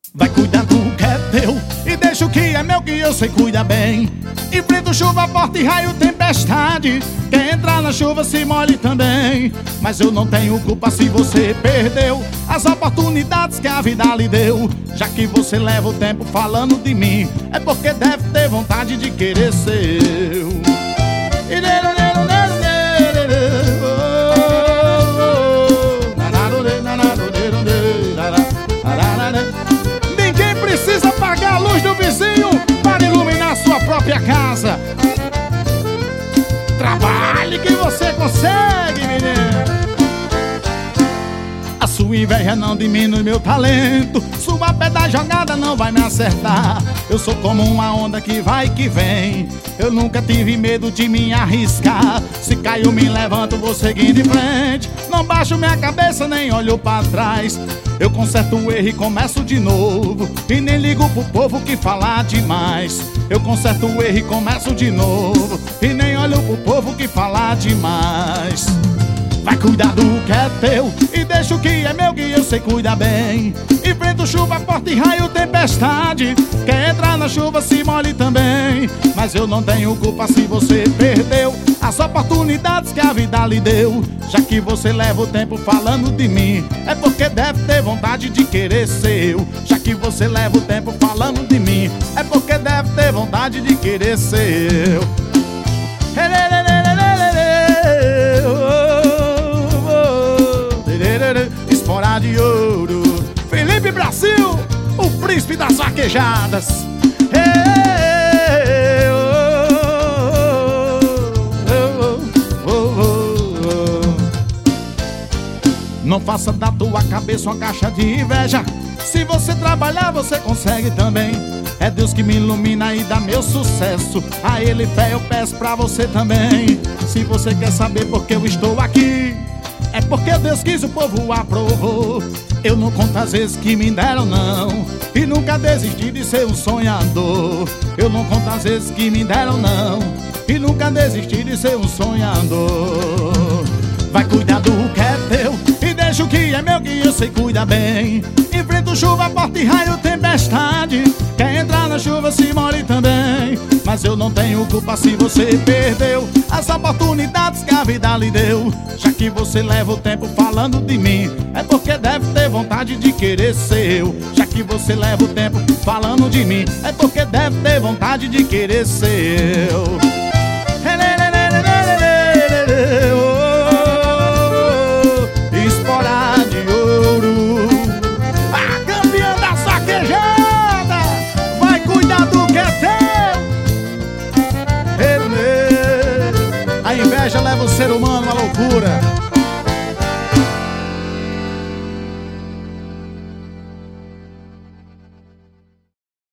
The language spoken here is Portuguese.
Vai cuidar do que é teu e deixa o que é meu, que eu sei cuidar bem. Enfrento chuva, forte, raio, tempestade. Quer entrar na chuva se molhe também. Mas eu não tenho culpa se você perdeu as oportunidades que a vida lhe deu. Já que você leva o tempo falando de mim, é porque deve ter vontade de querer ser eu. Ninguém precisa apagar a luz do vizinho para iluminar sua própria casa. Trabalhe que você consegue, menino. A sua inveja não diminui meu talento. Sua pé da jogada não vai me acertar. Eu sou como uma onda que vai e que vem. Eu nunca tive medo de me arriscar. Se caiu me levanto, vou seguindo em frente. Não baixo minha cabeça nem olho pra trás. Eu conserto o erro e começo de novo. E nem ligo pro povo que fala demais. Eu conserto o erro e começo de novo. E nem olho pro povo que fala demais. Vai cuidar do que é teu e deixa o que é meu, que eu sei cuidar bem. Enfrento chuva, forte, raio, tempestade. Quer entrar na chuva se molhe também. Mas eu não tenho culpa se você perdeu as oportunidades que a vida lhe deu. Já que você leva o tempo falando de mim, é porque deve ter vontade de querer ser eu. Já que você leva o tempo falando de mim, é porque deve ter vontade de querer ser eu. Espora de ouro, Felipe Brasil, o príncipe das vaquejadas. Não faça da tua cabeça uma caixa de inveja. Se você trabalhar, você consegue também. É Deus que me ilumina e dá meu sucesso. A Ele fé eu peço pra você também. Se você quer saber por que eu estou aqui, é porque Deus quis, o povo aprovou. Eu não conto as vezes que me deram não, e nunca desisti de ser um sonhador. Eu não conto as vezes que me deram não, e nunca desisti de ser um sonhador. Vai cuidar do que é teu e deixa o que é meu, que eu sei cuidar bem. Enfrento chuva, forte, raio, tempestade. Quer entrar na chuva se molhe também. Mas eu não tenho culpa se você perdeu as oportunidades que a vida lhe deu. Já que você leva o tempo falando de mim, é porque deve ter vontade de querer ser eu. Já que você leva o tempo falando de mim, é porque deve ter vontade de querer ser eu. Espora de ouro, a campeã da saquejada. Vai cuidar do que é teu. A inveja leva o ser humano à loucura.